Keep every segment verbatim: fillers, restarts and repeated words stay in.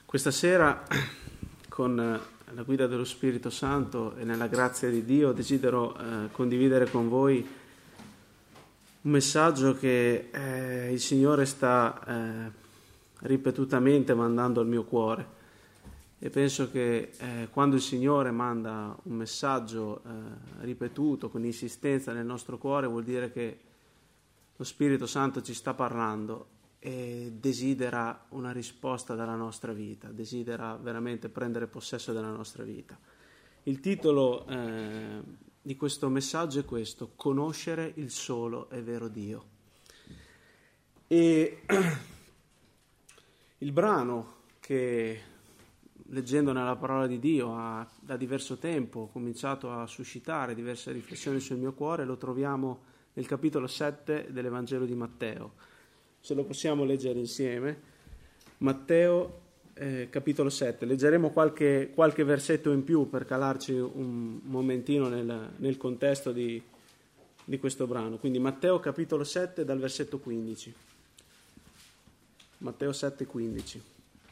Questa sera, con la guida dello Spirito Santo e nella grazia di Dio, desidero eh, condividere con voi un messaggio che eh, il Signore sta eh, ripetutamente mandando al mio cuore. E penso che eh, quando il Signore manda un messaggio eh, ripetuto, con insistenza nel nostro cuore, vuol dire che lo Spirito Santo ci sta parlando e desidera una risposta dalla nostra vita, desidera veramente prendere possesso della nostra vita. Il titolo eh, di questo messaggio è questo: conoscere il solo e vero Dio. E il brano che, leggendo nella parola di Dio, ha da diverso tempo cominciato a suscitare diverse riflessioni sul mio cuore, lo troviamo nel capitolo sette dell'Evangelo di Matteo. Se lo possiamo leggere insieme, Matteo eh, capitolo sette, leggeremo qualche, qualche versetto in più per calarci un momentino nel, nel contesto di, di questo brano. Quindi Matteo capitolo sette dal versetto quindici. Matteo sette quindici.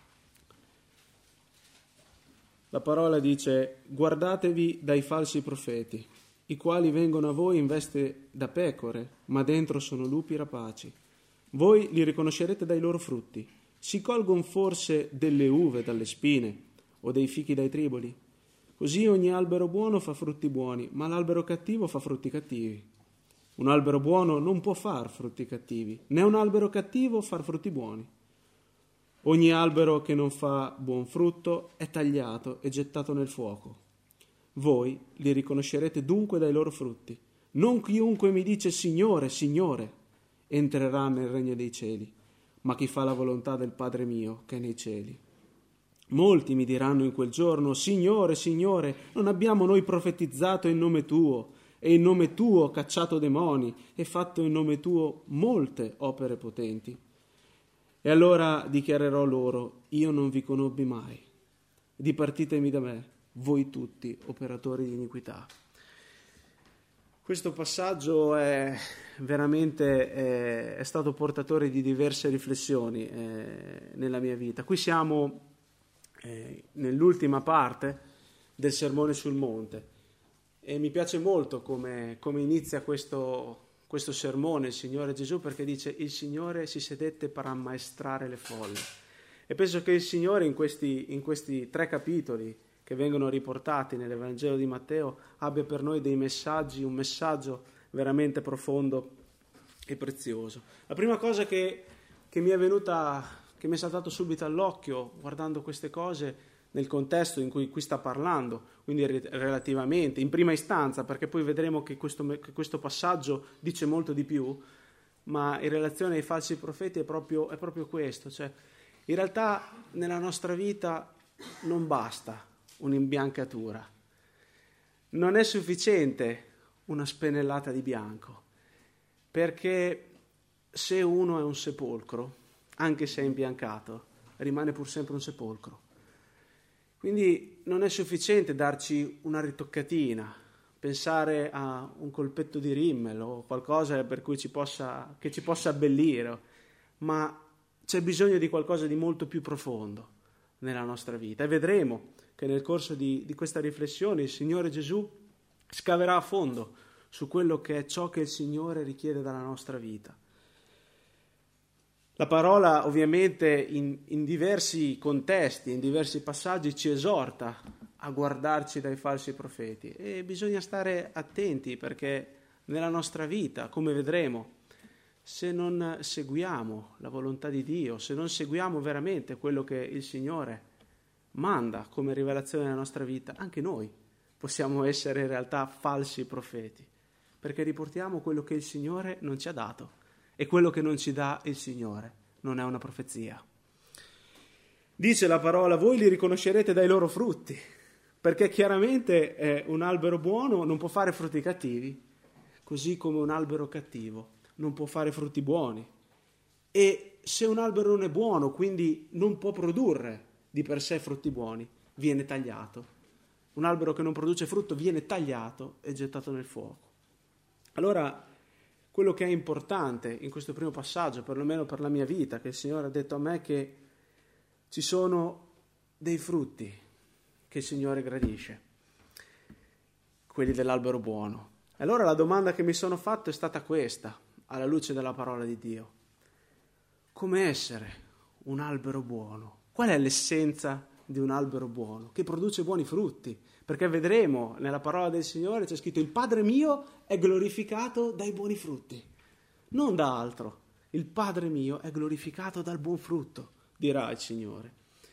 La parola dice: guardatevi dai falsi profeti, i quali vengono a voi in veste da pecore, ma dentro sono lupi rapaci. Voi li riconoscerete dai loro frutti. Si colgono forse delle uve dalle spine o dei fichi dai triboli? Così ogni albero buono fa frutti buoni, ma l'albero cattivo fa frutti cattivi. Un albero buono non può far frutti cattivi, né un albero cattivo far frutti buoni. Ogni albero che non fa buon frutto è tagliato e gettato nel fuoco. Voi li riconoscerete dunque dai loro frutti. Non chiunque mi dice Signore, Signore, entrerà nel regno dei cieli, ma chi fa la volontà del Padre mio che è nei cieli. Molti mi diranno in quel giorno: Signore, Signore, non abbiamo noi profetizzato in nome tuo, e in nome tuo cacciato demoni, e fatto in nome tuo molte opere potenti? E allora dichiarerò loro: io non vi conobbi mai, dipartitemi da me, voi tutti operatori di iniquità. Questo passaggio è veramente è, è stato portatore di diverse riflessioni eh, nella mia vita. Qui siamo eh, nell'ultima parte del Sermone sul Monte e mi piace molto come, come inizia questo, questo sermone il Signore Gesù, perché dice: il Signore si sedette per ammaestrare le folle. E penso che il Signore in questi, in questi tre capitoli che vengono riportati nell'Evangelo di Matteo abbia per noi dei messaggi, un messaggio veramente profondo e prezioso. La prima cosa che, che mi è venuta, che mi è saltato subito all'occhio guardando queste cose nel contesto in cui qui sta parlando, quindi relativamente, in prima istanza, perché poi vedremo che questo, che questo passaggio dice molto di più, ma in relazione ai falsi profeti è proprio, è proprio questo, cioè in realtà nella nostra vita non basta un'imbiancatura, non è sufficiente una spennellata di bianco, perché se uno è un sepolcro, anche se è imbiancato, rimane pur sempre un sepolcro. Quindi non è sufficiente darci una ritoccatina, pensare a un colpetto di rimmel o qualcosa per cui ci possa, che ci possa abbellire, ma c'è bisogno di qualcosa di molto più profondo nella nostra vita. E vedremo che nel corso di, di questa riflessione il Signore Gesù scaverà a fondo su quello che è ciò che il Signore richiede dalla nostra vita. La parola ovviamente in, in diversi contesti, in diversi passaggi ci esorta a guardarci dai falsi profeti e bisogna stare attenti, perché nella nostra vita, come vedremo, se non seguiamo la volontà di Dio, se non seguiamo veramente quello che il Signore manda come rivelazione nella nostra vita, anche noi possiamo essere in realtà falsi profeti, perché riportiamo quello che il Signore non ci ha dato, e quello che non ci dà il Signore non è una profezia. Dice la parola: voi li riconoscerete dai loro frutti, perché chiaramente eh, un albero buono non può fare frutti cattivi, così come un albero cattivo non può fare frutti buoni. E se un albero non è buono, quindi non può produrre di per sé frutti buoni, viene tagliato. Un albero che non produce frutto viene tagliato e gettato nel fuoco. Allora, quello che è importante in questo primo passaggio, perlomeno per la mia vita, che il Signore ha detto a me, che ci sono dei frutti che il Signore gradisce, quelli dell'albero buono. Allora la domanda che mi sono fatto è stata questa, alla luce della parola di Dio. Come essere un albero buono? Qual è l'essenza di un albero buono? Che produce buoni frutti. Perché vedremo nella parola del Signore c'è scritto: il Padre mio è glorificato dai buoni frutti. Non da altro. Il Padre mio è glorificato dal buon frutto, dirà il Signore.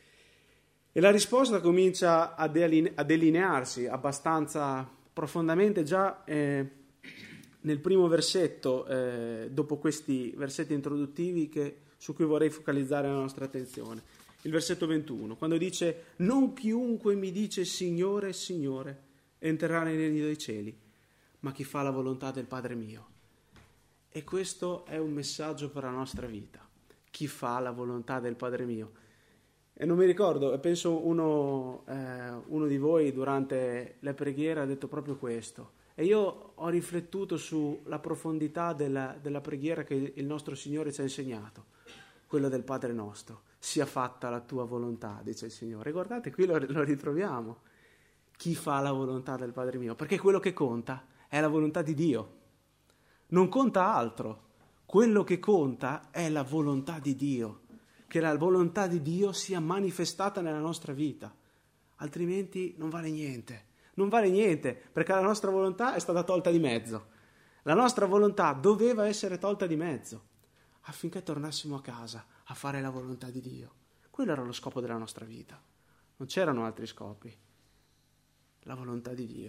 E la risposta comincia a, deline- a delinearsi abbastanza profondamente già eh, nel primo versetto, eh, dopo questi versetti introduttivi che, su cui vorrei focalizzare la nostra attenzione. Il versetto ventuno, quando dice: non chiunque mi dice Signore, Signore, entrerà nel regno dei cieli, ma chi fa la volontà del Padre mio. E questo è un messaggio per la nostra vita. Chi fa la volontà del Padre mio. E non mi ricordo, penso uno, eh, uno di voi durante la preghiera ha detto proprio questo. E io ho riflettuto sulla profondità della, della preghiera che il nostro Signore ci ha insegnato, quello del Padre nostro. Sia fatta la tua volontà, dice il Signore. E guardate, qui lo, lo ritroviamo. Chi fa la volontà del Padre mio? Perché quello che conta è la volontà di Dio. Non conta altro. Quello che conta è la volontà di Dio. Che la volontà di Dio sia manifestata nella nostra vita. Altrimenti non vale niente. Non vale niente, perché la nostra volontà è stata tolta di mezzo. La nostra volontà doveva essere tolta di mezzo affinché tornassimo a casa a fare la volontà di Dio. Quello era lo scopo della nostra vita. Non c'erano altri scopi. La volontà di Dio.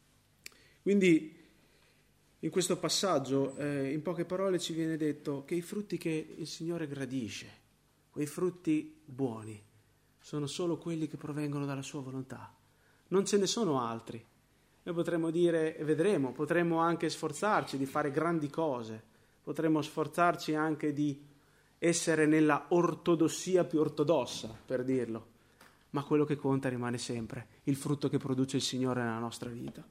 Quindi in questo passaggio, eh, in poche parole, ci viene detto che i frutti che il Signore gradisce, quei frutti buoni, sono solo quelli che provengono dalla sua volontà. Non ce ne sono altri. Noi potremmo dire, e vedremo, potremmo anche sforzarci di fare grandi cose, potremmo sforzarci anche di essere nella ortodossia più ortodossa, per dirlo, ma quello che conta rimane sempre il frutto che produce il Signore nella nostra vita.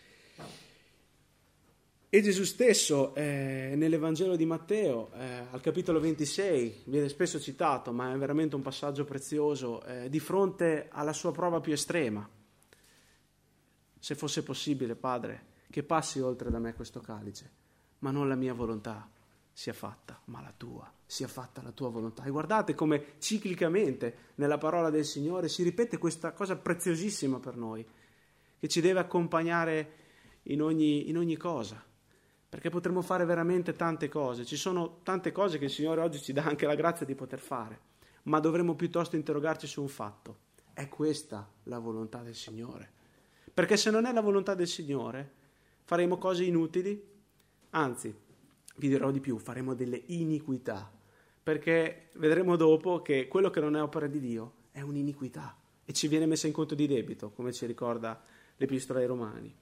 E Gesù stesso, eh, nell'Evangelo di Matteo, eh, al capitolo ventisei, viene spesso citato, ma è veramente un passaggio prezioso, eh, di fronte alla sua prova più estrema. Se fosse possibile, Padre, che passi oltre da me questo calice, ma non la mia volontà sia fatta, ma la tua, sia fatta la tua volontà. E guardate come ciclicamente nella parola del Signore si ripete questa cosa preziosissima per noi, che ci deve accompagnare in ogni, in ogni cosa, perché potremmo fare veramente tante cose. Ci sono tante cose che il Signore oggi ci dà anche la grazia di poter fare, ma dovremmo piuttosto interrogarci su un fatto: è questa la volontà del Signore? Perché se non è la volontà del Signore, faremo cose inutili, anzi, vi dirò di più, faremo delle iniquità, perché vedremo dopo che quello che non è opera di Dio è un'iniquità e ci viene messa in conto di debito, come ci ricorda l'Epistola ai Romani.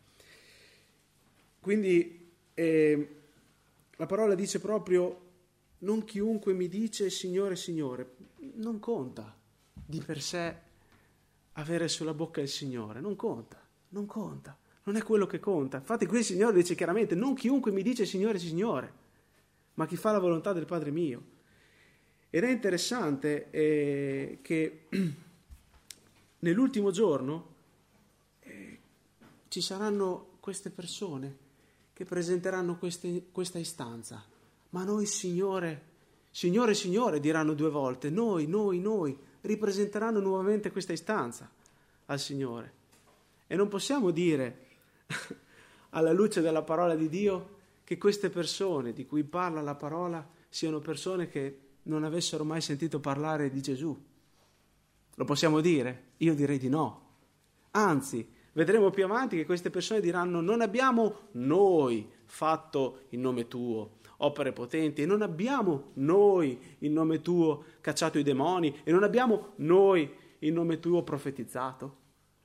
Quindi eh, la parola dice proprio: non chiunque mi dice Signore, Signore. Non conta di per sé avere sulla bocca il Signore, non conta. Non conta, non è quello che conta. Infatti qui il Signore dice chiaramente: non chiunque mi dice Signore, Signore, ma chi fa la volontà del Padre mio. Ed è interessante eh, che nell'ultimo giorno eh, ci saranno queste persone che presenteranno queste, questa istanza. Ma noi, Signore, Signore, Signore, diranno due volte. Noi, noi, noi, ripresenteranno nuovamente questa istanza al Signore. E non possiamo dire, alla luce della parola di Dio, che queste persone di cui parla la parola siano persone che non avessero mai sentito parlare di Gesù. Lo possiamo dire? Io direi di no. Anzi, vedremo più avanti che queste persone diranno: non abbiamo noi fatto in nome tuo opere potenti, e non abbiamo noi in nome tuo cacciato i demoni, e non abbiamo noi in nome tuo profetizzato.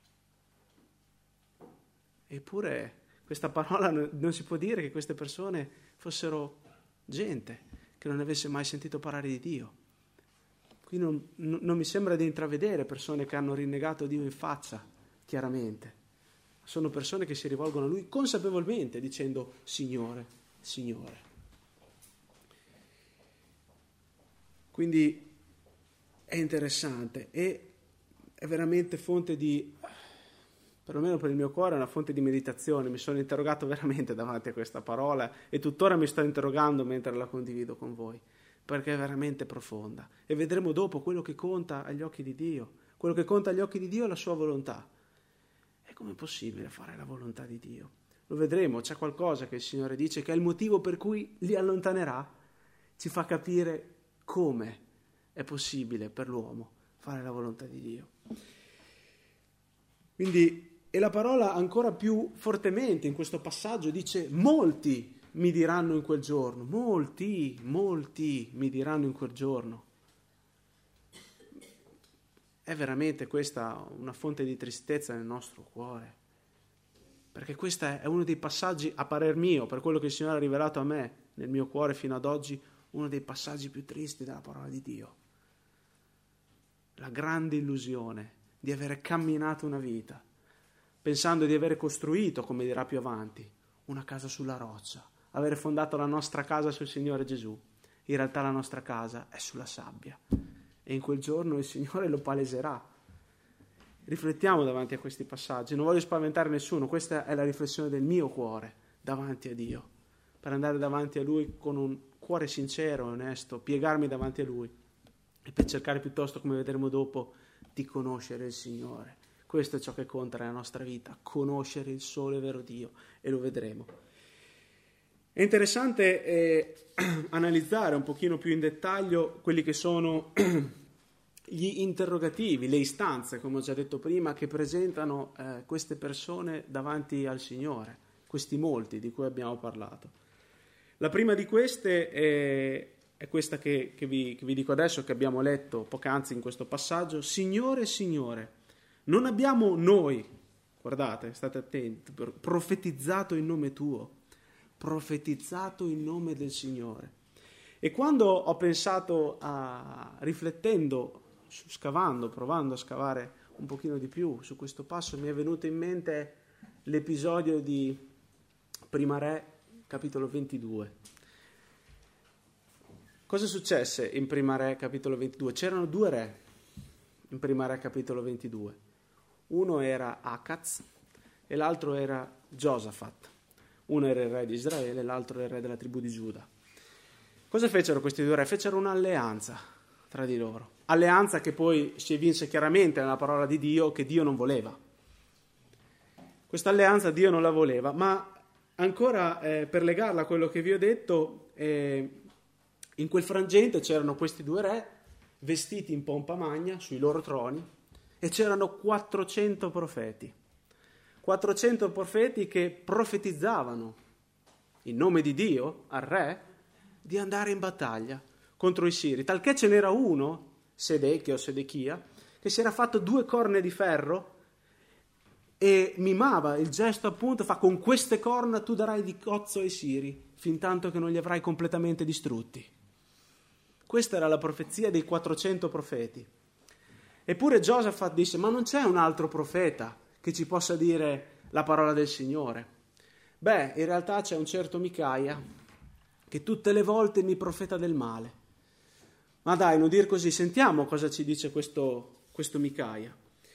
Eppure questa parola non si può dire che queste persone fossero gente che non avesse mai sentito parlare di Dio. Qui non, non mi sembra di intravedere persone che hanno rinnegato Dio in faccia, chiaramente. Sono persone che si rivolgono a Lui consapevolmente dicendo: Signore, Signore. Quindi è interessante. E è veramente fonte di, perlomeno per il mio cuore, è una fonte di meditazione. Mi sono interrogato veramente davanti a questa parola e tuttora mi sto interrogando mentre la condivido con voi, perché è veramente profonda. E vedremo dopo quello che conta agli occhi di Dio. Quello che conta agli occhi di Dio è la sua volontà. E com'è possibile fare la volontà di Dio? Lo vedremo, c'è qualcosa che il Signore dice che è il motivo per cui li allontanerà. Ci fa capire come è possibile per l'uomo fare la volontà di Dio. Quindi, e la parola ancora più fortemente in questo passaggio dice: molti mi diranno in quel giorno, molti, molti mi diranno in quel giorno. È veramente questa una fonte di tristezza nel nostro cuore, perché questo è uno dei passaggi, a parer mio, per quello che il Signore ha rivelato a me nel mio cuore fino ad oggi, uno dei passaggi più tristi della parola di Dio. La grande illusione di avere camminato una vita, pensando di avere costruito, come dirà più avanti, una casa sulla roccia, avere fondato la nostra casa sul Signore Gesù. In realtà la nostra casa è sulla sabbia. E in quel giorno il Signore lo paleserà. Riflettiamo davanti a questi passaggi. Non voglio spaventare nessuno, questa è la riflessione del mio cuore davanti a Dio, per andare davanti a Lui con un cuore sincero e onesto, piegarmi davanti a Lui e per cercare piuttosto, come vedremo dopo, di conoscere il Signore. Questo è ciò che conta nella nostra vita, conoscere il solo e vero Dio, e lo vedremo. È interessante eh, analizzare un pochino più in dettaglio quelli che sono gli interrogativi, le istanze, come ho già detto prima, che presentano eh, queste persone davanti al Signore, questi molti di cui abbiamo parlato. La prima di queste è, è questa che, che, vi, che vi dico adesso, che abbiamo letto poc'anzi in questo passaggio: Signore, Signore, non abbiamo noi, guardate, state attenti, profetizzato in nome tuo, profetizzato in nome del Signore. E quando ho pensato a, riflettendo, scavando, provando a scavare un pochino di più su questo passo, mi è venuto in mente l'episodio di Prima Re, capitolo ventidue. Cosa successe in Prima Re, capitolo ventidue? C'erano due re in Prima Re, capitolo ventidue. Uno era Acaz e l'altro era Giosafat. Uno era il re di Israele e l'altro era il re della tribù di Giuda. Cosa fecero questi due re? Fecero un'alleanza tra di loro. Alleanza che poi si evince chiaramente nella parola di Dio, che Dio non voleva. Questa alleanza Dio non la voleva, ma ancora eh, per legarla a quello che vi ho detto, eh, in quel frangente c'erano questi due re vestiti in pompa magna sui loro troni e c'erano quattrocento profeti. quattrocento profeti che profetizzavano in nome di Dio al re di andare in battaglia contro i siri, talché ce n'era uno, Sedechia o Sedechia, che si era fatto due corna di ferro e mimava il gesto, appunto, fa: con queste corna tu darai di cozzo ai siri fin tanto che non li avrai completamente distrutti. Questa era la profezia dei quattrocento profeti. Eppure Giosafat disse: ma non c'è un altro profeta che ci possa dire la parola del Signore? Beh, in realtà c'è un certo Micaia che tutte le volte mi profeta del male. Ma dai, non dir così, sentiamo cosa ci dice questo, questo Micaia.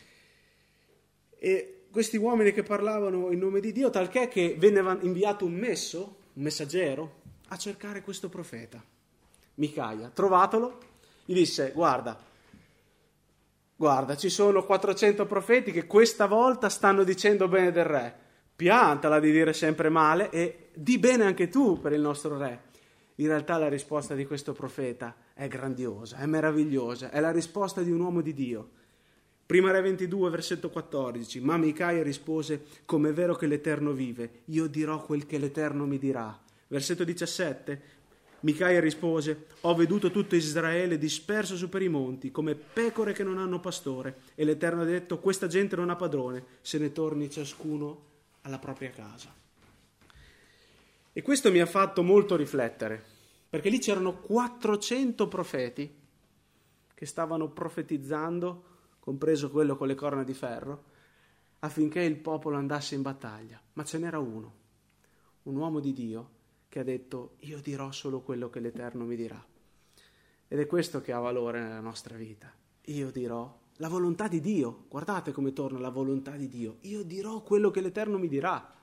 E questi uomini che parlavano in nome di Dio, talché che venne inviato un messo, un messaggero, a cercare questo profeta. Micaia, trovatelo, gli disse: guarda, guarda, ci sono quattrocento profeti che questa volta stanno dicendo bene del re, piantala di dire sempre male e di bene anche tu per il nostro re. In realtà la risposta di questo profeta è grandiosa, è meravigliosa, è la risposta di un uomo di Dio. Prima Re ventidue, versetto quattordici, ma Micaia rispose: come è vero che l'Eterno vive, io dirò quel che l'Eterno mi dirà. Versetto diciassette, Micaia rispose: ho veduto tutto Israele disperso su per i monti, come pecore che non hanno pastore, e l'Eterno ha detto: questa gente non ha padrone, se ne torni ciascuno alla propria casa. E questo mi ha fatto molto riflettere, perché lì c'erano quattrocento profeti che stavano profetizzando, compreso quello con le corna di ferro, affinché il popolo andasse in battaglia. Ma ce n'era uno, un uomo di Dio, che ha detto: io dirò solo quello che l'Eterno mi dirà. Ed è questo che ha valore nella nostra vita. Io dirò La volontà di Dio, guardate come torna la volontà di Dio. Io dirò quello che l'Eterno mi dirà.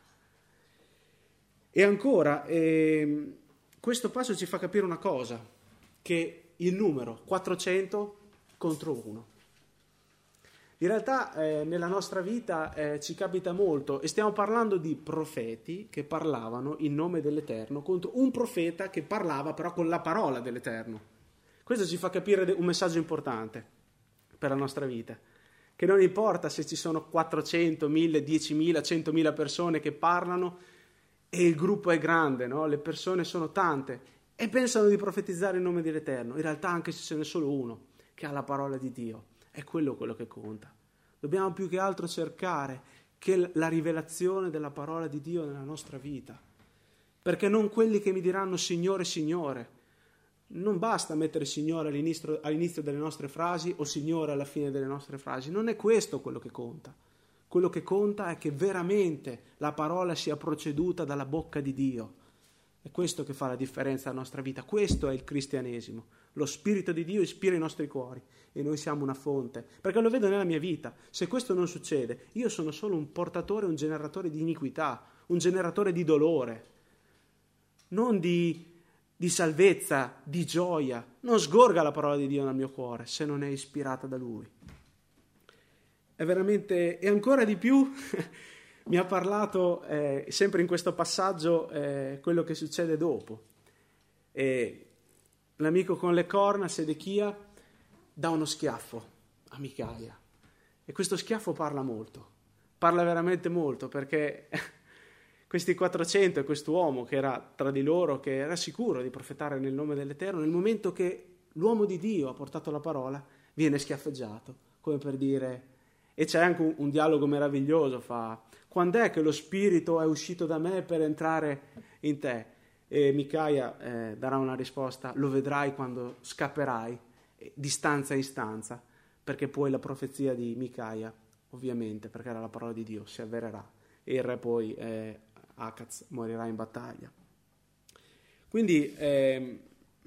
E ancora, eh, questo passo ci fa capire una cosa, che il numero quattrocento contro uno. In realtà eh, nella nostra vita eh, ci capita molto, e stiamo parlando di profeti che parlavano in nome dell'Eterno contro un profeta che parlava però con la parola dell'Eterno. Questo ci fa capire un messaggio importante per la nostra vita, che non importa se ci sono quattrocento, mille, diecimila, centomila persone che parlano e il gruppo è grande, no? Le persone sono tante e pensano di profetizzare in nome dell'Eterno. In realtà anche se ce n'è solo uno che ha la parola di Dio, è quello quello che conta. Dobbiamo più che altro cercare che la rivelazione della parola di Dio nella nostra vita, perché non quelli che mi diranno Signore, Signore. Non basta mettere Signore all'inizio, all'inizio delle nostre frasi o Signore alla fine delle nostre frasi, non è questo quello che conta. Quello che conta è che veramente la parola sia proceduta dalla bocca di Dio. È questo che fa la differenza nella nostra vita, questo è il cristianesimo. Lo Spirito di Dio ispira i nostri cuori e noi siamo una fonte, perché lo vedo nella mia vita. Se questo non succede, io sono solo un portatore, un generatore di iniquità, un generatore di dolore, non di... di salvezza, di gioia. Non sgorga la parola di Dio nel mio cuore se non è ispirata da Lui. È veramente, e ancora di più, mi ha parlato eh, sempre in questo passaggio eh, quello che succede dopo. E l'amico con le corna, Sedechia, dà uno schiaffo a Micaia. E questo schiaffo parla molto, parla veramente molto, perché questi quattrocento e quest'uomo che era tra di loro, che era sicuro di profetare nel nome dell'Eterno, nel momento che l'uomo di Dio ha portato la parola, viene schiaffeggiato, come per dire... E c'è anche un, un dialogo meraviglioso, fa, quando è che lo Spirito è uscito da me per entrare in te? E Micaia eh, darà una risposta, lo vedrai quando scapperai, eh, di stanza in stanza, perché poi la profezia di Micaia, ovviamente, perché era la parola di Dio, si avvererà, e il re poi... Eh, Acaz morirà in battaglia. Quindi eh,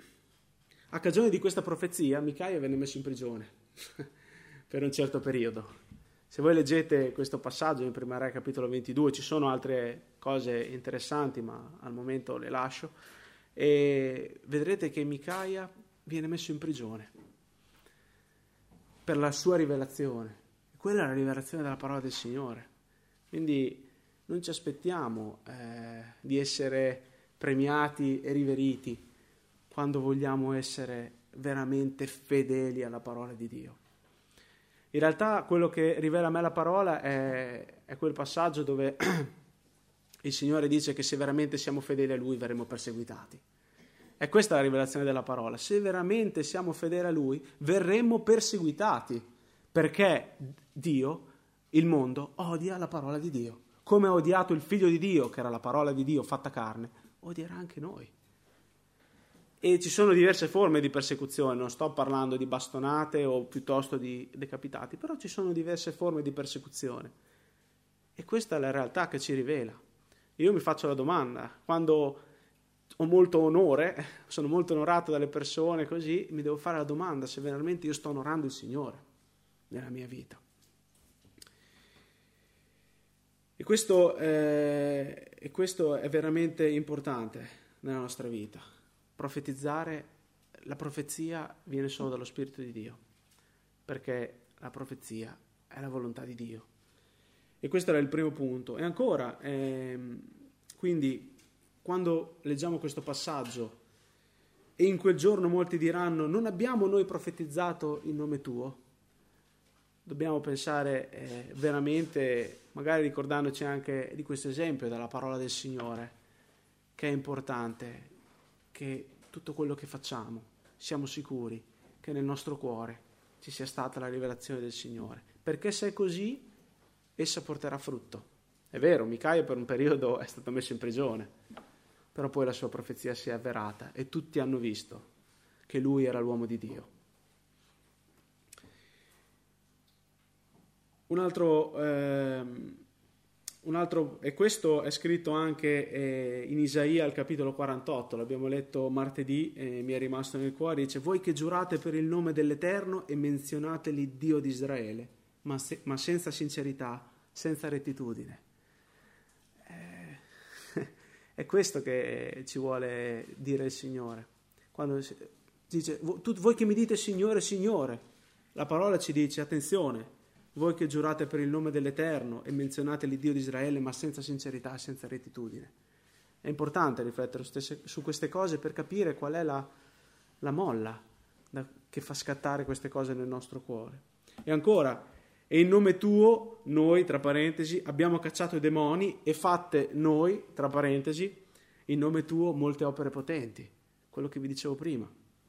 a cagione di questa profezia Micaia venne messo in prigione per un certo periodo. Se voi leggete questo passaggio in Prima Re capitolo ventidue, ci sono altre cose interessanti, ma al momento le lascio, e vedrete che Micaia viene messo in prigione per la sua rivelazione. Quella è la rivelazione della parola del Signore. Quindi non ci aspettiamo eh, di essere premiati e riveriti quando vogliamo essere veramente fedeli alla parola di Dio. In realtà quello che rivela a me la parola è, è quel passaggio dove il Signore dice che se veramente siamo fedeli a Lui verremo perseguitati. È questa la rivelazione della parola. Se veramente siamo fedeli a Lui verremo perseguitati, perché Dio, il mondo, odia la parola di Dio. Come ha odiato il Figlio di Dio, che era la parola di Dio fatta carne, odierà anche noi. E ci sono diverse forme di persecuzione, non sto parlando di bastonate o piuttosto di decapitati, però ci sono diverse forme di persecuzione. E questa è la realtà che ci rivela. Io mi faccio la domanda, quando ho molto onore, sono molto onorato dalle persone così, mi devo fare la domanda se veramente io sto onorando il Signore nella mia vita. E questo, eh, e questo è veramente importante nella nostra vita. Profetizzare, la profezia viene solo dallo Spirito di Dio, perché la profezia è la volontà di Dio. E questo era il primo punto. E ancora, ehm, quindi, quando leggiamo questo passaggio, e in quel giorno molti diranno, non abbiamo noi profetizzato in nome tuo? Dobbiamo pensare eh, veramente, magari ricordandoci anche di questo esempio dalla parola del Signore, che è importante che tutto quello che facciamo siamo sicuri che nel nostro cuore ci sia stata la rivelazione del Signore, perché se è così essa porterà frutto. È vero, Micaia per un periodo è stato messo in prigione, però poi la sua profezia si è avverata e tutti hanno visto che lui era l'uomo di Dio. Un altro, ehm, un altro, e questo è scritto anche eh, in Isaia al capitolo quarantotto, l'abbiamo letto martedì e mi è rimasto nel cuore, dice: voi che giurate per il nome dell'Eterno e menzionate l'Iddio di Israele, ma, se, ma senza sincerità, senza rettitudine. Eh, è questo che ci vuole dire il Signore. Quando dice: tu, voi che mi dite Signore, Signore, la parola ci dice: attenzione, voi che giurate per il nome dell'Eterno e menzionate l'Iddio di Israele, ma senza sincerità e senza rettitudine. È importante riflettere su queste cose per capire qual è la, la molla da, che fa scattare queste cose nel nostro cuore. E ancora, e in nome tuo, noi, tra parentesi, abbiamo cacciato i demoni e fatte noi, tra parentesi, in nome tuo molte opere potenti. Quello che vi dicevo prima.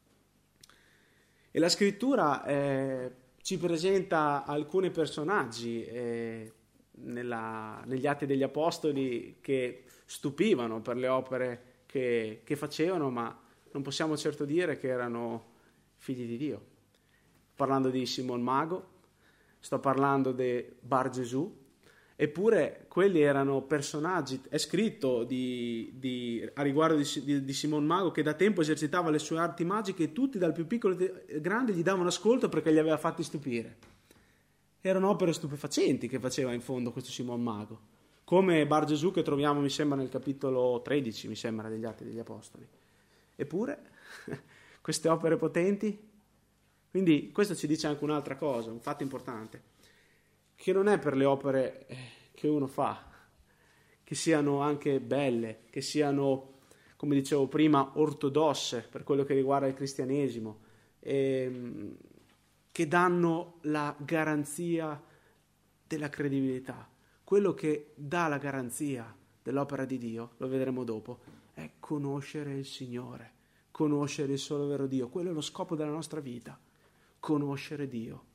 E la scrittura eh, ci presenta alcuni personaggi eh, nella, negli Atti degli Apostoli che stupivano per le opere che, che facevano, ma non possiamo certo dire che erano figli di Dio. Parlando di Simon Mago, sto parlando di Bar Gesù, eppure quelli erano personaggi. È scritto di, di, a riguardo di, di, di Simon Mago che da tempo esercitava le sue arti magiche e tutti dal più piccolo al grande gli davano ascolto perché li aveva fatti stupire. Erano opere stupefacenti che faceva in fondo questo Simon Mago, come Bar Gesù che troviamo mi sembra nel capitolo tredici mi sembra degli Atti degli Apostoli. Eppure queste opere potenti. Quindi questo ci dice anche un'altra cosa, un fatto importante, che non è per le opere che uno fa, che siano anche belle, che siano, come dicevo prima, ortodosse per quello che riguarda il cristianesimo, ehm, che danno la garanzia della credibilità. Quello che dà la garanzia dell'opera di Dio, lo vedremo dopo, è conoscere il Signore, conoscere il solo vero Dio. Quello è lo scopo della nostra vita, conoscere Dio.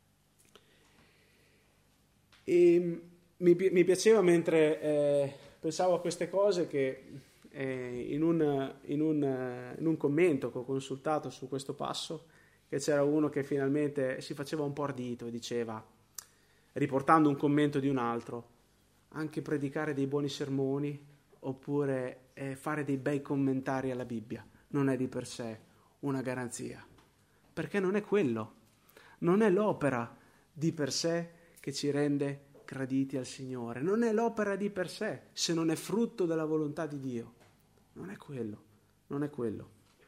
E mi, mi piaceva mentre eh, pensavo a queste cose che eh, in, un, in, un, in un commento che ho consultato su questo passo, che c'era uno che finalmente si faceva un po' ardito e diceva, riportando un commento di un altro, anche predicare dei buoni sermoni oppure eh, fare dei bei commentari alla Bibbia non è di per sé una garanzia, perché non è quello, non è l'opera di per sé che ci rende graditi al Signore, non è l'opera di per sé, se non è frutto della volontà di Dio, non è quello, non è quello.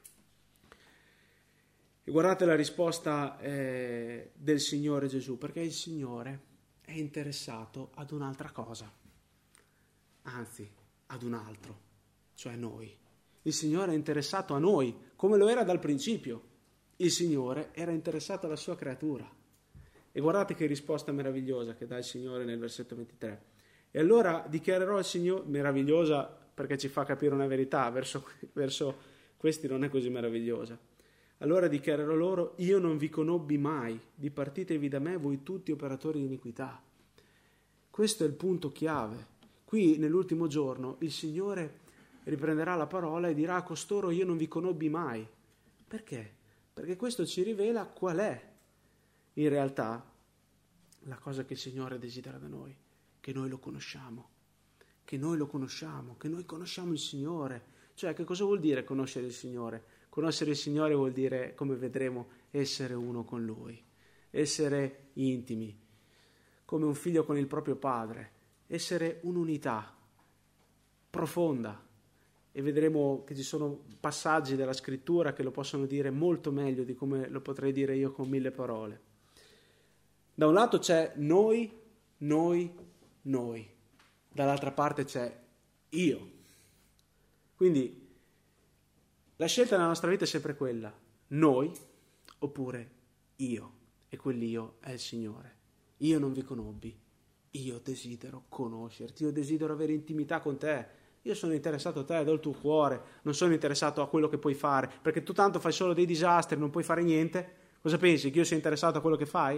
E guardate la risposta eh, del Signore Gesù, perché il Signore è interessato ad un'altra cosa, anzi ad un altro, cioè noi. Il Signore è interessato a noi, come lo era dal principio. Il Signore era interessato alla sua creatura. E guardate che risposta meravigliosa che dà il Signore nel versetto ventitré. E allora dichiarerò al Signore, meravigliosa perché ci fa capire una verità, verso, verso questi non è così meravigliosa. Allora dichiarerò loro, io non vi conobbi mai, dipartitevi da me voi tutti operatori di iniquità. Questo è il punto chiave. Qui nell'ultimo giorno il Signore riprenderà la parola e dirà a costoro, io non vi conobbi mai. Perché? Perché questo ci rivela qual è in realtà la cosa che il Signore desidera da noi, che noi lo conosciamo, che noi lo conosciamo, che noi conosciamo il Signore. Cioè, che cosa vuol dire conoscere il Signore? Conoscere il Signore vuol dire, come vedremo, essere uno con Lui, essere intimi, come un figlio con il proprio padre, essere un'unità profonda. E vedremo che ci sono passaggi della scrittura che lo possono dire molto meglio di come lo potrei dire io con mille parole. Da un lato c'è noi, noi, noi. Dall'altra parte c'è io. Quindi la scelta nella nostra vita è sempre quella, noi oppure io. E quell'io è il Signore. Io non vi conobbi, io desidero conoscerti, io desidero avere intimità con te. Io sono interessato a te, do il tuo cuore, non sono interessato a quello che puoi fare, perché tu tanto fai solo dei disastri, non puoi fare niente. Cosa pensi, che io sia interessato a quello che fai?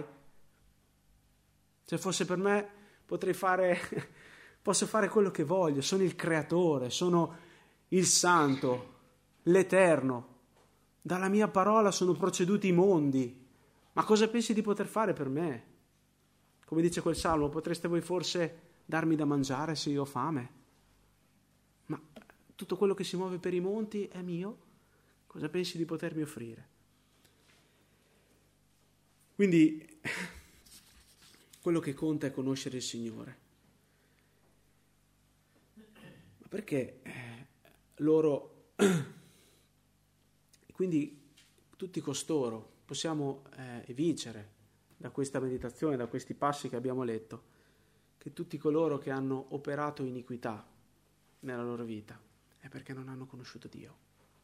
Se fosse per me potrei fare, posso fare quello che voglio, sono il creatore, sono il santo, l'eterno. Dalla mia parola sono proceduti i mondi. Ma cosa pensi di poter fare per me? Come dice quel salmo, potreste voi forse darmi da mangiare se io ho fame? Ma tutto quello che si muove per i monti è mio? Cosa pensi di potermi offrire? Quindi quello che conta è conoscere il Signore. Ma perché eh, loro, quindi tutti costoro, possiamo eh, vincere da questa meditazione, da questi passi che abbiamo letto, che tutti coloro che hanno operato iniquità nella loro vita è perché non hanno conosciuto Dio.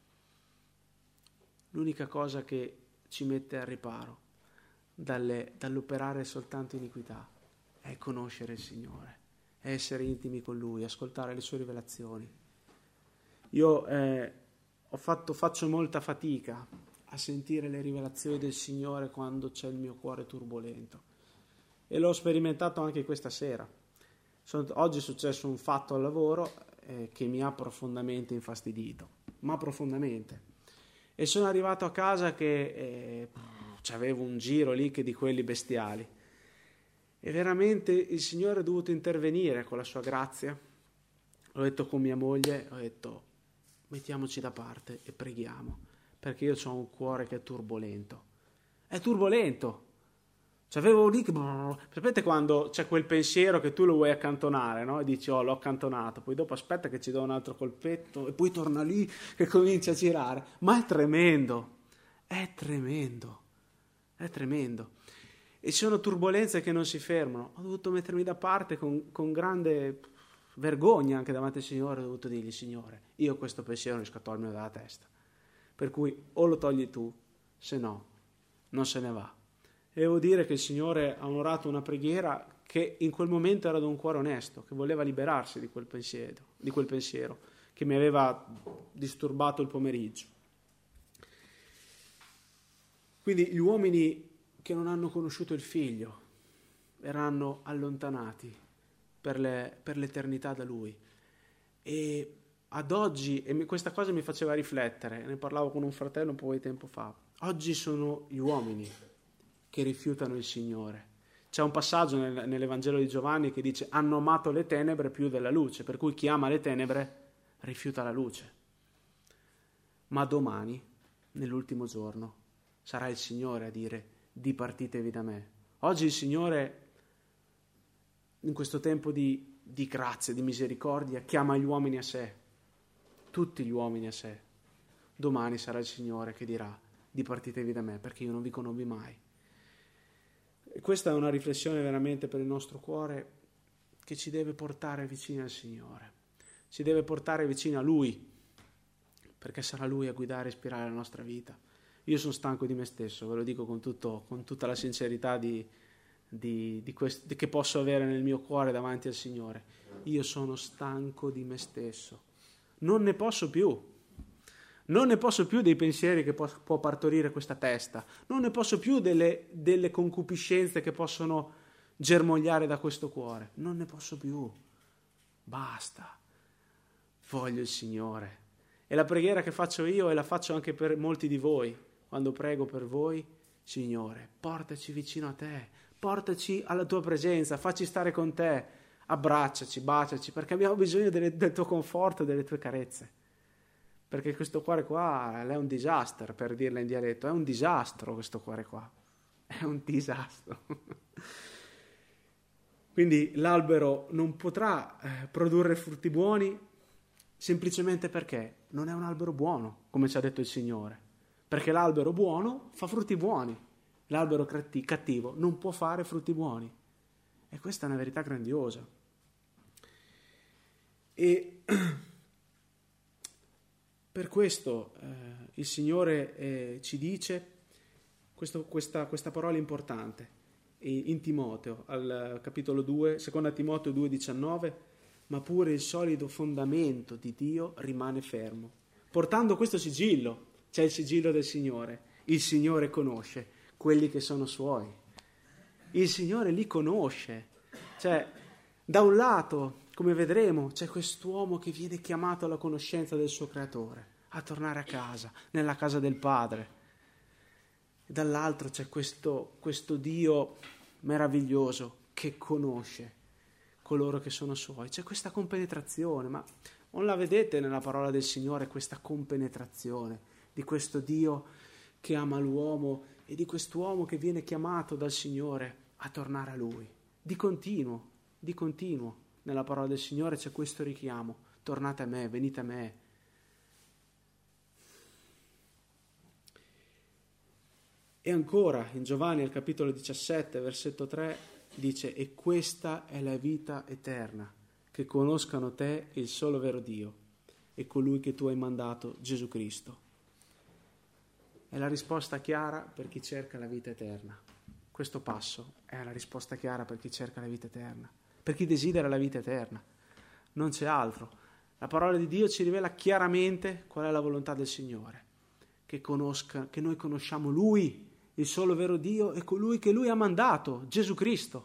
L'unica cosa che ci mette al riparo dalle, dall'operare soltanto iniquità è conoscere il Signore, è essere intimi con Lui, ascoltare le sue rivelazioni. Io eh, ho fatto, faccio molta fatica a sentire le rivelazioni del Signore quando c'è il mio cuore turbolento, e l'ho sperimentato anche questa sera. Sono, oggi è successo un fatto al lavoro eh, che mi ha profondamente infastidito, ma profondamente. E sono arrivato a casa che eh, c'avevo un giro lì che di quelli bestiali. E veramente il Signore è dovuto intervenire con la sua grazia. L'ho detto con mia moglie, ho detto mettiamoci da parte e preghiamo, perché io ho un cuore che è turbolento. È turbolento. C'avevo lì che... Sapete quando c'è quel pensiero che tu lo vuoi accantonare, no? E dici, oh, l'ho accantonato, poi dopo aspetta che ci do un altro colpetto e poi torna lì che comincia a girare. Ma è tremendo, è tremendo, è tremendo. E ci sono turbolenze che non si fermano. Ho dovuto mettermi da parte con, con grande vergogna anche davanti al Signore, ho dovuto dirgli, Signore, io questo pensiero non riesco a togliermi dalla testa. Per cui o lo togli tu, se no non se ne va. E devo dire che il Signore ha onorato una preghiera che in quel momento era da un cuore onesto, che voleva liberarsi di quel pensiero, di quel pensiero che mi aveva disturbato il pomeriggio. Quindi gli uomini che non hanno conosciuto il Figlio verranno allontanati per, le, per l'eternità da Lui. E ad oggi, e questa cosa mi faceva riflettere, ne parlavo con un fratello un po' di tempo fa, oggi sono gli uomini che rifiutano il Signore. C'è un passaggio nel, nell'Evangelo di Giovanni che dice hanno amato le tenebre più della luce, per cui chi ama le tenebre rifiuta la luce. Ma domani, nell'ultimo giorno, sarà il Signore a dire dipartitevi da me. Oggi il Signore, in questo tempo di, di grazia, di misericordia, chiama gli uomini a sé, tutti gli uomini a sé. Domani sarà il Signore che dirà dipartitevi da me perché io non vi conobbi mai. E questa è una riflessione veramente per il nostro cuore che ci deve portare vicino al Signore, ci deve portare vicino a Lui, perché sarà Lui a guidare e ispirare la nostra vita. Io sono stanco di me stesso, ve lo dico con, tutto, con tutta la sincerità di, di, di quest, di che posso avere nel mio cuore davanti al Signore. Io sono stanco di me stesso, non ne posso più. Non ne posso più dei pensieri che può, può partorire questa testa, non ne posso più delle, delle concupiscenze che possono germogliare da questo cuore, non ne posso più, basta, voglio il Signore. E la preghiera che faccio io e la faccio anche per molti di voi, quando prego per voi, Signore, portaci vicino a te, portaci alla tua presenza, facci stare con te, abbracciaci, baciaci, perché abbiamo bisogno delle, del tuo conforto e delle tue carezze. Perché questo cuore qua è un disastro, per dirla in dialetto, è un disastro questo cuore qua, è un disastro. Quindi l'albero non potrà eh, produrre frutti buoni semplicemente perché non è un albero buono, come ci ha detto il Signore. Perché l'albero buono fa frutti buoni, l'albero cattivo non può fare frutti buoni. E questa è una verità grandiosa. E per questo eh, il Signore eh, ci dice questo, questa, questa parola importante in Timoteo, al capitolo due, seconda Timoteo due diciannove, ma pure il solido fondamento di Dio rimane fermo. Portando questo sigillo, c'è il sigillo del Signore, il Signore conosce quelli che sono suoi. Il Signore li conosce. Cioè, da un lato, come vedremo, c'è quest'uomo che viene chiamato alla conoscenza del suo creatore, a tornare a casa, nella casa del Padre. E dall'altro c'è questo, questo Dio meraviglioso che conosce, coloro che sono suoi. C'è questa compenetrazione, ma non la vedete nella parola del Signore, questa compenetrazione di questo Dio che ama l'uomo e di quest'uomo che viene chiamato dal Signore a tornare a Lui. Di continuo, di continuo, nella parola del Signore c'è questo richiamo: tornate a me, venite a me. E ancora in Giovanni al capitolo diciassette, versetto tre, dice: e questa è la vita eterna, che conoscano te, il solo vero Dio, e colui che tu hai mandato, Gesù Cristo. È la risposta chiara per chi cerca la vita eterna. Questo passo è la risposta chiara per chi cerca la vita eterna, per chi desidera la vita eterna. Non c'è altro. La parola di Dio ci rivela chiaramente qual è la volontà del Signore, che conosca, che noi conosciamo Lui, il solo vero Dio, e colui che Lui ha mandato, Gesù Cristo.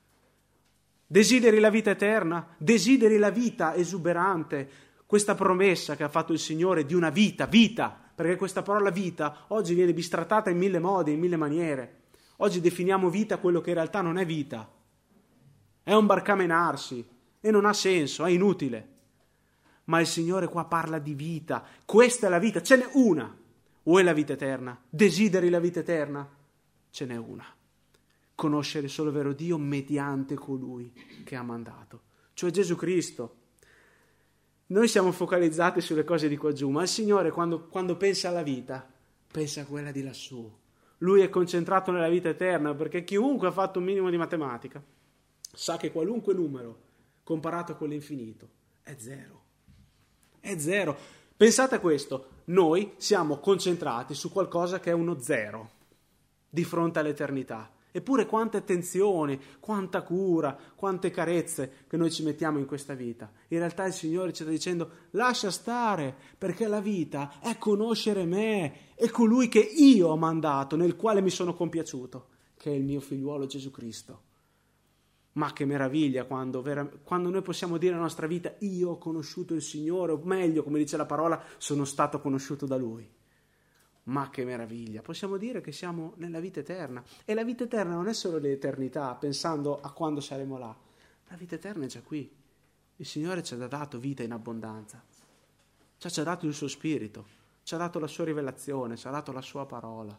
Desideri la vita eterna? Desideri la vita esuberante, questa promessa che ha fatto il Signore di una vita, vita, perché questa parola vita oggi viene bistrattata in mille modi, in mille maniere. Oggi definiamo vita quello che in realtà non è vita. È un barcamenarsi e non ha senso, è inutile. Ma il Signore qua parla di vita. Questa è la vita, ce n'è una. Vuoi la vita eterna? Desideri la vita eterna? Ce n'è una. Conoscere il solo vero Dio mediante colui che ha mandato, cioè Gesù Cristo. Noi siamo focalizzati sulle cose di qua giù, ma il Signore quando, quando pensa alla vita, pensa a quella di lassù. Lui è concentrato nella vita eterna, perché chiunque ha fatto un minimo di matematica sa che qualunque numero comparato con l'infinito è zero. È zero. Pensate a questo, noi siamo concentrati su qualcosa che è uno zero di fronte all'eternità. Eppure quante attenzioni, quanta cura, quante carezze che noi ci mettiamo in questa vita. In realtà il Signore ci sta dicendo: lascia stare, perché la vita è conoscere me e colui che io ho mandato, nel quale mi sono compiaciuto, che è il mio figliuolo Gesù Cristo. Ma che meraviglia quando, vera, quando noi possiamo dire nella nostra vita: io ho conosciuto il Signore, o meglio, come dice la parola, sono stato conosciuto da Lui. Ma che meraviglia, possiamo dire che siamo nella vita eterna. E la vita eterna non è solo l'eternità, pensando a quando saremo là. La vita eterna è già qui. Il Signore ci ha dato vita in abbondanza, ci ha, ci ha dato il suo spirito, ci ha dato la sua rivelazione, ci ha dato la sua parola,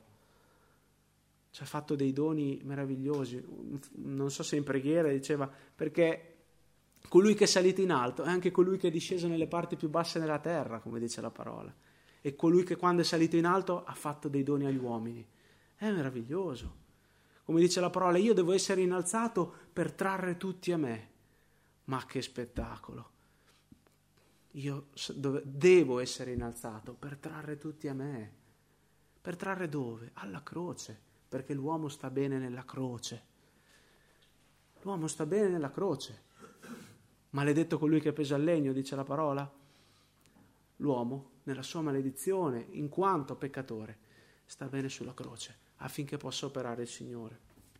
ci ha fatto dei doni meravigliosi. Non so se in preghiera diceva: perché colui che è salito in alto è anche colui che è disceso nelle parti più basse della terra, come dice la parola. E colui che quando è salito in alto ha fatto dei doni agli uomini. È meraviglioso. Come dice la parola, io devo essere innalzato per trarre tutti a me. Ma che spettacolo. Io devo essere innalzato per trarre tutti a me. Per trarre dove? Alla croce. Perché l'uomo sta bene nella croce. L'uomo sta bene nella croce. Maledetto colui che pesa il legno, dice la parola. L'uomo, nella sua maledizione, in quanto peccatore, sta bene sulla croce, affinché possa operare il Signore.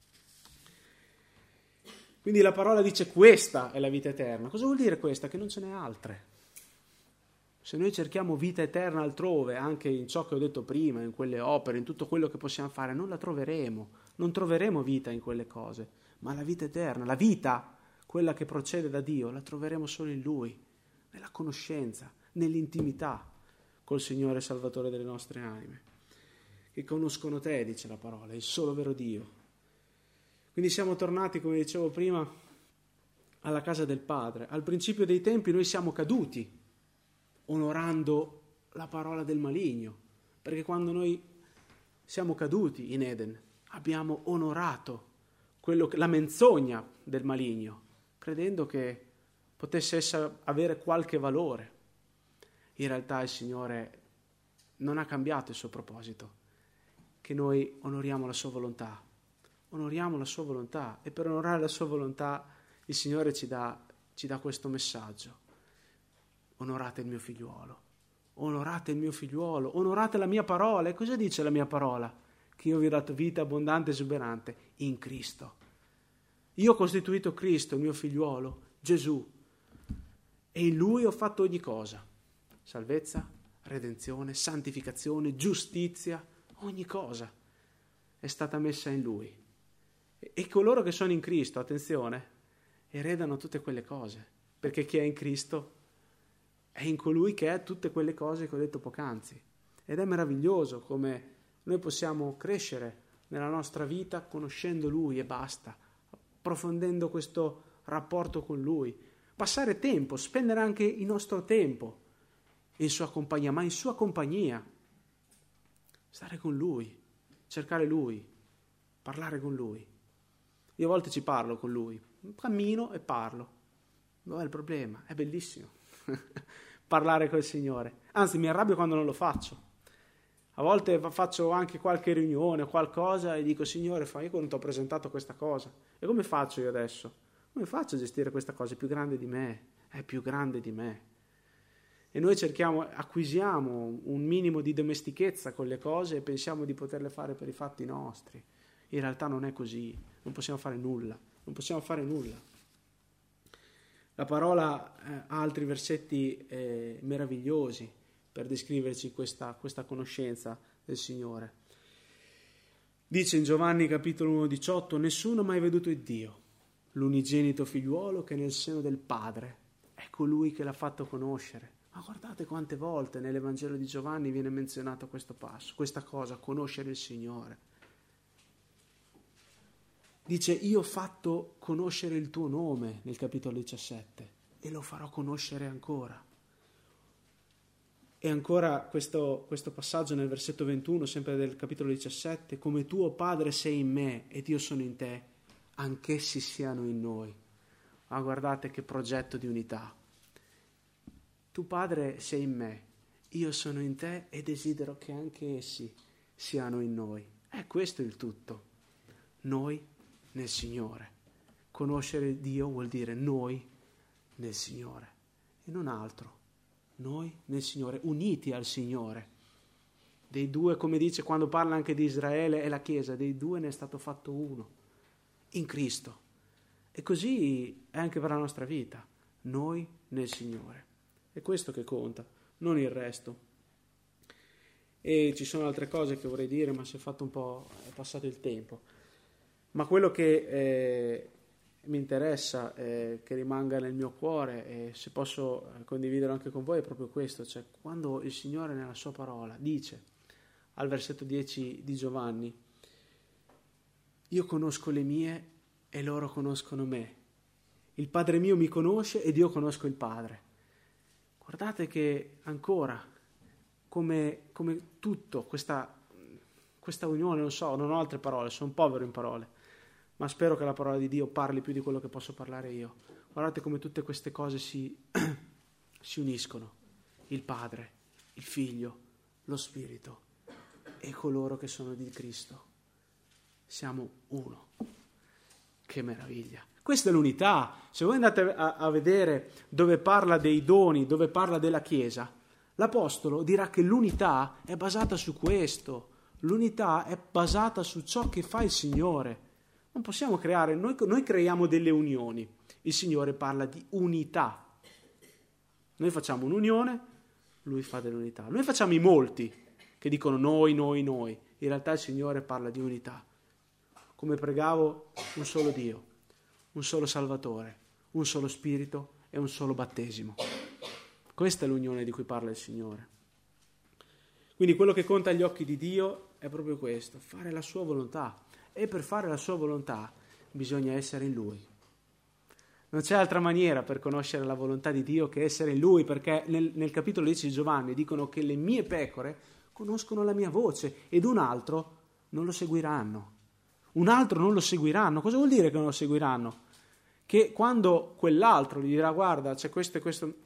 Quindi la parola dice: questa è la vita eterna. Cosa vuol dire questa? Che non ce n'è altre. Se noi cerchiamo vita eterna altrove, anche in ciò che ho detto prima, in quelle opere, in tutto quello che possiamo fare, non la troveremo. Non troveremo vita in quelle cose. Ma la vita eterna, la vita, quella che procede da Dio, la troveremo solo in Lui, nella conoscenza, nell'intimità col Signore Salvatore delle nostre anime, che conoscono te, dice la parola, il solo vero Dio. Quindi siamo tornati, come dicevo prima, alla casa del Padre. Al principio dei tempi noi siamo caduti, onorando la parola del maligno, perché quando noi siamo caduti in Eden abbiamo onorato quello che, la menzogna del maligno, credendo che potesse essere, avere qualche valore. In realtà il Signore non ha cambiato il suo proposito, che noi onoriamo la sua volontà, onoriamo la sua volontà, e per onorare la sua volontà il Signore ci dà, ci dà questo messaggio: onorate il mio figliuolo, onorate il mio figliuolo, onorate la mia parola. E cosa dice la mia parola? Che io vi ho dato vita abbondante e esuberante in Cristo. Io ho costituito Cristo, il mio figliuolo, Gesù, e in Lui ho fatto ogni cosa. Salvezza, redenzione, santificazione, giustizia, ogni cosa è stata messa in Lui. E coloro che sono in Cristo, attenzione, eredano tutte quelle cose, perché chi è in Cristo è in colui che è tutte quelle cose che ho detto poc'anzi. Ed è meraviglioso come noi possiamo crescere nella nostra vita conoscendo Lui e basta, approfondendo questo rapporto con Lui, passare tempo, spendere anche il nostro tempo in sua compagnia, ma in sua compagnia, stare con Lui, cercare Lui, parlare con Lui. Io a volte ci parlo con Lui, cammino e parlo. Non è il problema, è bellissimo parlare col Signore. Anzi, mi arrabbio quando non lo faccio. A volte faccio anche qualche riunione o qualcosa e dico: Signore, fa io quando ti ho presentato questa cosa. E come faccio io adesso? Come faccio a gestire questa cosa? È più grande di me, è più grande di me. E noi cerchiamo, acquisiamo un minimo di domestichezza con le cose e pensiamo di poterle fare per i fatti nostri. In realtà non è così, non possiamo fare nulla, non possiamo fare nulla. La parola eh, ha altri versetti eh, meravigliosi per descriverci questa, questa conoscenza del Signore. Dice in Giovanni capitolo uno diciotto: nessuno ha mai veduto il Dio, l'unigenito figliuolo che è nel seno del Padre, è colui che l'ha fatto conoscere. Ma guardate quante volte nell'Evangelo di Giovanni viene menzionato questo passo, questa cosa, conoscere il Signore. Dice: io ho fatto conoscere il tuo nome nel capitolo diciassette e lo farò conoscere ancora. E ancora questo, questo passaggio nel versetto ventuno, sempre del capitolo diciassette: come tuo Padre sei in me ed io sono in te, anch'essi siano in noi. Ma guardate che progetto di unità. Tu Padre sei in me, io sono in te e desidero che anche essi siano in noi. È questo il tutto. Noi nel Signore. Conoscere Dio vuol dire noi nel Signore e non altro. Noi nel Signore, uniti al Signore. Dei due, come dice quando parla anche di Israele e la Chiesa, dei due ne è stato fatto uno, in Cristo. E così è anche per la nostra vita, noi nel Signore. È questo che conta, non il resto. E ci sono altre cose che vorrei dire, ma si è fatto un po', è passato il tempo. Ma quello che eh, mi interessa, eh, che rimanga nel mio cuore, e se posso condividerlo anche con voi, è proprio questo. Cioè, quando il Signore nella sua parola dice, al versetto dieci di Giovanni: io conosco le mie e loro conoscono me. Il Padre mio mi conosce ed io conosco il Padre. Guardate che ancora, come, come tutto, questa, questa unione, non so, non ho altre parole, sono povero in parole, ma spero che la parola di Dio parli più di quello che posso parlare io. Guardate come tutte queste cose si, si uniscono. Il Padre, il Figlio, lo Spirito e coloro che sono di Cristo. Siamo uno. Che meraviglia. Questa è l'unità. Se voi andate a, a vedere dove parla dei doni, dove parla della Chiesa, l'Apostolo dirà che l'unità è basata su questo. L'unità è basata su ciò che fa il Signore. Non possiamo creare, noi, noi creiamo delle unioni. Il Signore parla di unità. Noi facciamo un'unione, Lui fa dell'unità. Noi facciamo i molti che dicono noi, noi, noi. In realtà il Signore parla di unità. Come pregavo, un solo Dio, un solo Salvatore, un solo Spirito e un solo battesimo. Questa è l'unione di cui parla il Signore. Quindi quello che conta agli occhi di Dio è proprio questo, fare la sua volontà. E per fare la sua volontà bisogna essere in Lui. Non c'è altra maniera per conoscere la volontà di Dio che essere in Lui, perché nel, nel capitolo dieci di Giovanni dicono che le mie pecore conoscono la mia voce ed un altro non lo seguiranno. Un altro non lo seguiranno. Cosa vuol dire che non lo seguiranno? Che quando quell'altro gli dirà guarda c'è questo e questo,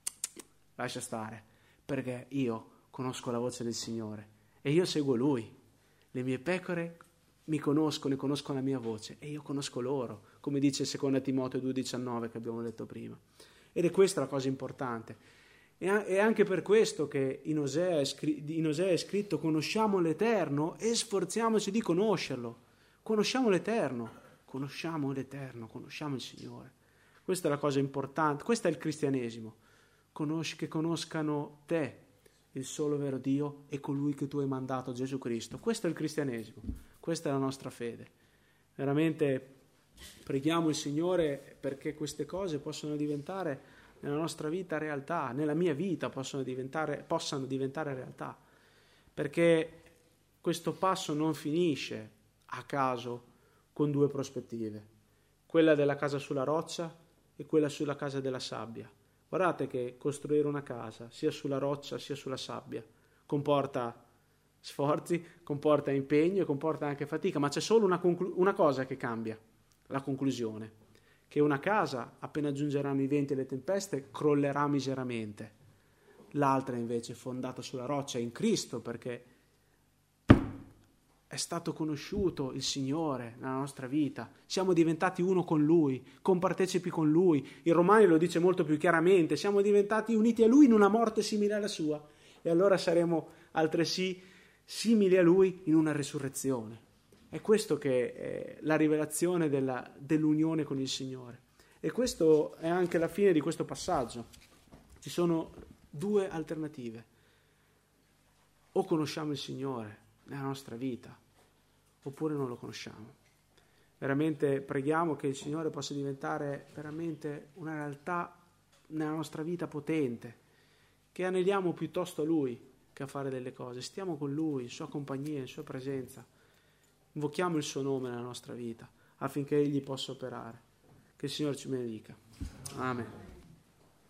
lascia stare, perché io conosco la voce del Signore e io seguo Lui. Le mie pecore mi conoscono e conoscono la mia voce e io conosco loro, come dice secondo Timoteo due diciannove che abbiamo letto prima. Ed è questa la cosa importante. È anche per questo che in Osea è scritto conosciamo l'Eterno e sforziamoci di conoscerlo. Conosciamo l'Eterno, conosciamo l'Eterno, conosciamo il Signore. Questa è la cosa importante, questo è il cristianesimo. Conosci, che conoscano te, il solo vero Dio, e colui che tu hai mandato, Gesù Cristo. Questo è il cristianesimo, questa è la nostra fede. Veramente Preghiamo il Signore perché queste cose possano diventare nella nostra vita realtà, nella mia vita possono diventare, possano diventare realtà, perché questo passo non finisce a caso con due prospettive, quella della casa sulla roccia e quella sulla casa della sabbia. Guardate che costruire una casa, sia sulla roccia sia sulla sabbia, comporta sforzi, comporta impegno e comporta anche fatica, ma c'è solo una, conclu- una cosa che cambia, la conclusione, che una casa, appena giungeranno i venti e le tempeste, crollerà miseramente. L'altra invece è fondata sulla roccia in Cristo, perché è stato conosciuto il Signore nella nostra vita, siamo diventati uno con Lui, compartecipi con Lui. Il Romani lo dice molto più chiaramente, siamo diventati uniti a Lui in una morte simile alla sua, e allora saremo altresì simili a Lui in una resurrezione. È questo che è la rivelazione della, dell'unione con il Signore. E questo è anche la fine di questo passaggio. Ci sono due alternative. O conosciamo il Signore nella nostra vita, oppure non lo conosciamo. Veramente preghiamo che il Signore possa diventare veramente una realtà nella nostra vita potente, che aneliamo piuttosto a Lui che a fare delle cose. Stiamo con Lui, in Sua compagnia, in Sua presenza. Invochiamo il Suo nome nella nostra vita affinché Egli possa operare. Che il Signore ci benedica. Amen.